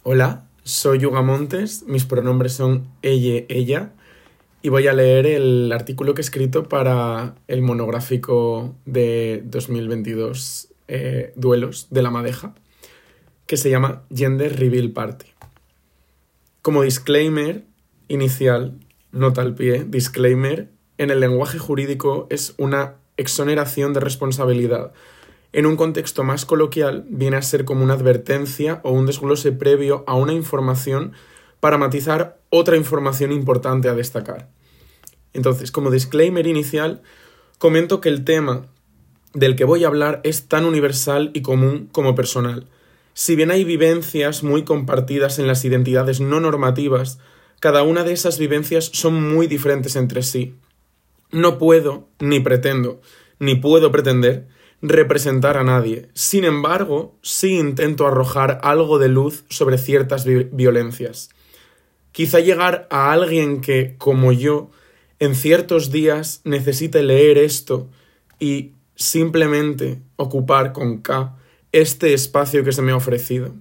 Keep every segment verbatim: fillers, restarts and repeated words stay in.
Hola, soy Yuga Montes, mis pronombres son ella, ella, y voy a leer el artículo que he escrito para el monográfico de dos mil veintidós, eh, Duelos de la Madeja, que se llama Gender Reveal Party. Como disclaimer inicial, nota al pie, disclaimer, en el lenguaje jurídico es una exoneración de responsabilidad. En un contexto más coloquial, viene a ser como una advertencia o un desglose previo a una información para matizar otra información importante a destacar. Entonces, como disclaimer inicial, comento que el tema del que voy a hablar es tan universal y común como personal. Si bien hay vivencias muy compartidas en las identidades no normativas, cada una de esas vivencias son muy diferentes entre sí. No puedo, ni pretendo, ni puedo pretender representar a nadie. Sin embargo, sí intento arrojar algo de luz sobre ciertas vi- violencias. Quizá llegar a alguien que, como yo, en ciertos días necesite leer esto y simplemente ocupar con K este espacio que se me ha ofrecido.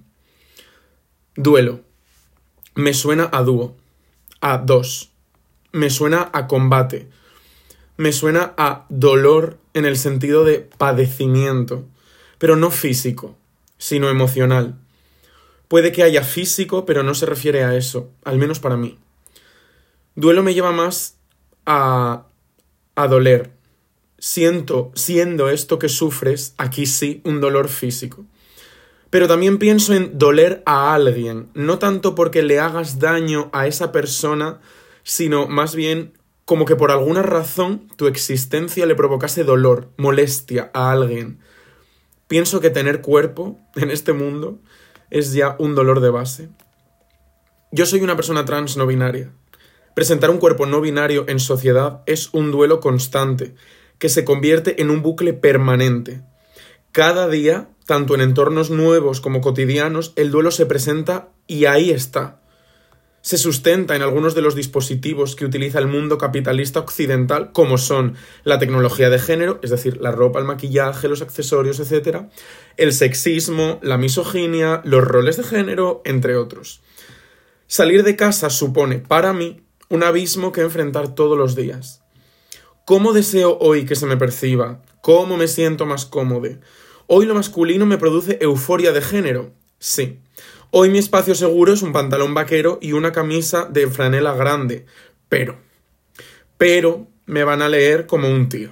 Duelo. Me suena a dúo, a dos. Me suena a combate. Me suena a dolor en el sentido de padecimiento, pero no físico, sino emocional. Puede que haya físico, pero no se refiere a eso, al menos para mí. Duelo me lleva más a, a doler. Siento, siendo esto que sufres, aquí sí, un dolor físico. Pero también pienso en doler a alguien, no tanto porque le hagas daño a esa persona, sino más bien como que por alguna razón tu existencia le provocase dolor, molestia a alguien. Pienso que tener cuerpo en este mundo es ya un dolor de base. Yo soy una persona trans no binaria. Presentar un cuerpo no binario en sociedad es un duelo constante, que se convierte en un bucle permanente. Cada día, tanto en entornos nuevos como cotidianos, el duelo se presenta y ahí está. Se sustenta en algunos de los dispositivos que utiliza el mundo capitalista occidental, como son la tecnología de género, es decir, la ropa, el maquillaje, los accesorios, etcétera, el sexismo, la misoginia, los roles de género, entre otros. Salir de casa supone, para mí, un abismo que enfrentar todos los días. ¿Cómo deseo hoy que se me perciba? ¿Cómo me siento más cómodo? Hoy lo masculino me produce euforia de género. Sí. Hoy mi espacio seguro es un pantalón vaquero y una camisa de franela grande. Pero, pero me van a leer como un tío.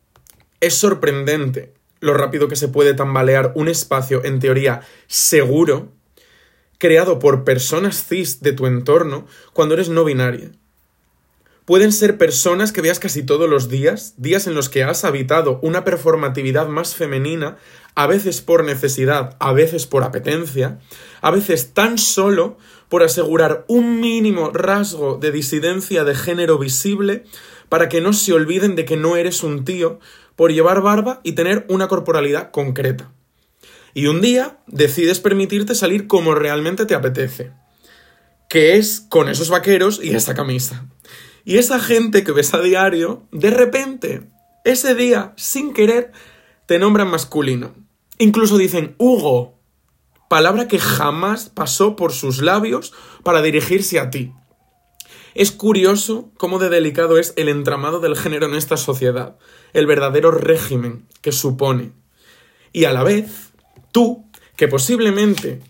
Es sorprendente lo rápido que se puede tambalear un espacio, en teoría, seguro, creado por personas cis de tu entorno cuando eres no binaria. Pueden ser personas que veas casi todos los días, días en los que has habitado una performatividad más femenina, a veces por necesidad, a veces por apetencia, a veces tan solo por asegurar un mínimo rasgo de disidencia de género visible para que no se olviden de que no eres un tío por llevar barba y tener una corporalidad concreta. Y un día decides permitirte salir como realmente te apetece, que es con esos vaqueros y esa camisa. Y esa gente que ves a diario, de repente, ese día, sin querer, te nombran masculino. Incluso dicen Hugo, palabra que jamás pasó por sus labios para dirigirse a ti. Es curioso cómo de delicado es el entramado del género en esta sociedad, el verdadero régimen que supone. Y a la vez, tú, que posiblemente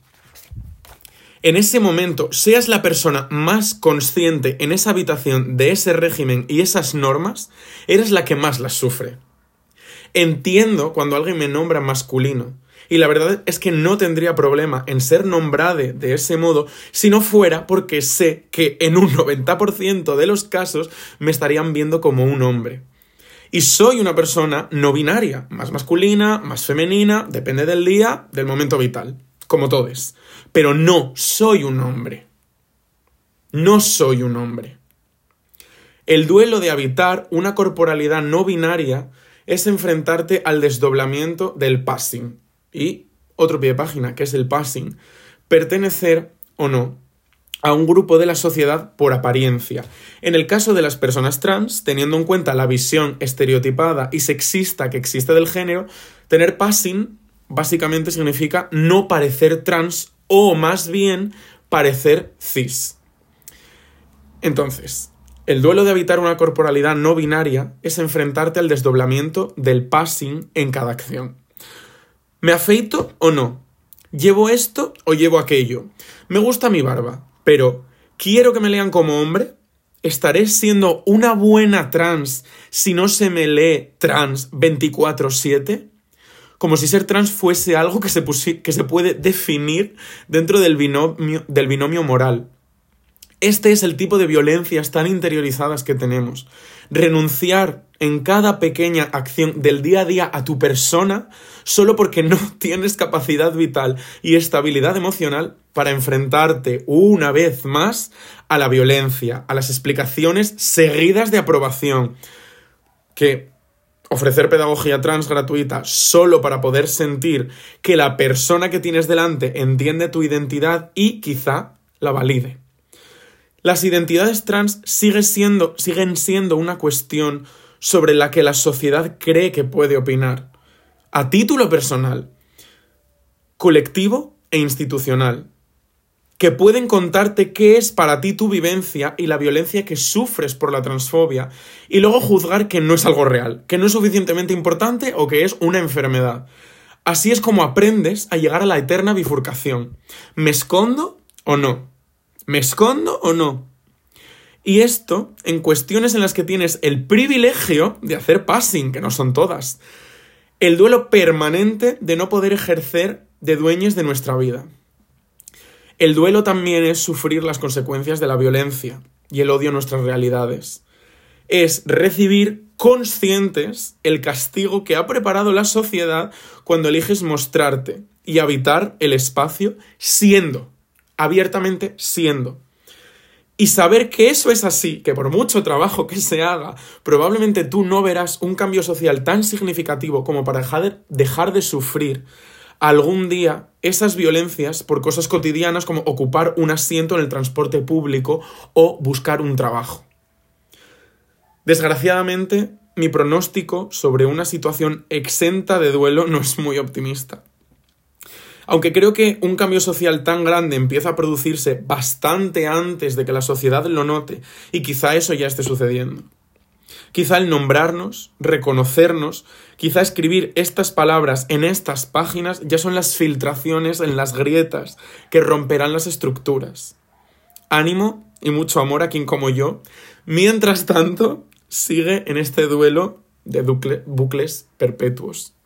en ese momento seas la persona más consciente en esa habitación de ese régimen y esas normas, eres la que más las sufre. Entiendo cuando alguien me nombra masculino, y la verdad es que no tendría problema en ser nombrade de ese modo si no fuera porque sé que en un noventa por ciento de los casos me estarían viendo como un hombre. Y soy una persona no binaria, más masculina, más femenina, depende del día, del momento vital, como todos. Pero no soy un hombre. No soy un hombre. El duelo de habitar una corporalidad no binaria es enfrentarte al desdoblamiento del passing. Y otro pie de página, que es el passing. Pertenecer o no a un grupo de la sociedad por apariencia. En el caso de las personas trans, teniendo en cuenta la visión estereotipada y sexista que existe del género, tener passing básicamente significa no parecer trans o más bien parecer cis. Entonces, el duelo de habitar una corporalidad no binaria es enfrentarte al desdoblamiento del passing en cada acción. ¿Me afeito o no? ¿Llevo esto o llevo aquello? Me gusta mi barba, pero ¿quiero que me lean como hombre? ¿Estaré siendo una buena trans si no se me lee trans veinticuatro siete? Como si ser trans fuese algo que se, pusi- que se puede definir dentro del binomio, del binomio moral. Este es el tipo de violencias tan interiorizadas que tenemos. Renunciar en cada pequeña acción del día a día a tu persona solo porque no tienes capacidad vital y estabilidad emocional para enfrentarte una vez más a la violencia, a las explicaciones seguidas de aprobación. Que ofrecer pedagogía trans gratuita solo para poder sentir que la persona que tienes delante entiende tu identidad y quizá la valide. Las identidades trans sigue siendo, siguen siendo una cuestión sobre la que la sociedad cree que puede opinar, a título personal, colectivo e institucional, que pueden contarte qué es para ti tu vivencia y la violencia que sufres por la transfobia, y luego juzgar que no es algo real, que no es suficientemente importante o que es una enfermedad. Así es como aprendes a llegar a la eterna bifurcación. ¿Me escondo o no? ¿Me escondo o no? Y esto en cuestiones en las que tienes el privilegio de hacer passing, que no son todas. El duelo permanente de no poder ejercer de dueños de nuestra vida. El duelo también es sufrir las consecuencias de la violencia y el odio a nuestras realidades. Es recibir conscientes el castigo que ha preparado la sociedad cuando eliges mostrarte y habitar el espacio siendo. Abiertamente siendo. Y saber que eso es así, que por mucho trabajo que se haga, probablemente tú no verás un cambio social tan significativo como para dejar de, dejar de sufrir algún día esas violencias por cosas cotidianas como ocupar un asiento en el transporte público o buscar un trabajo. Desgraciadamente, mi pronóstico sobre una situación exenta de duelo no es muy optimista. Aunque creo que un cambio social tan grande empieza a producirse bastante antes de que la sociedad lo note, y quizá eso ya esté sucediendo. Quizá el nombrarnos, reconocernos, quizá escribir estas palabras en estas páginas ya son las filtraciones en las grietas que romperán las estructuras. Ánimo y mucho amor a quien como yo, mientras tanto, sigue en este duelo de bucle, bucles perpetuos.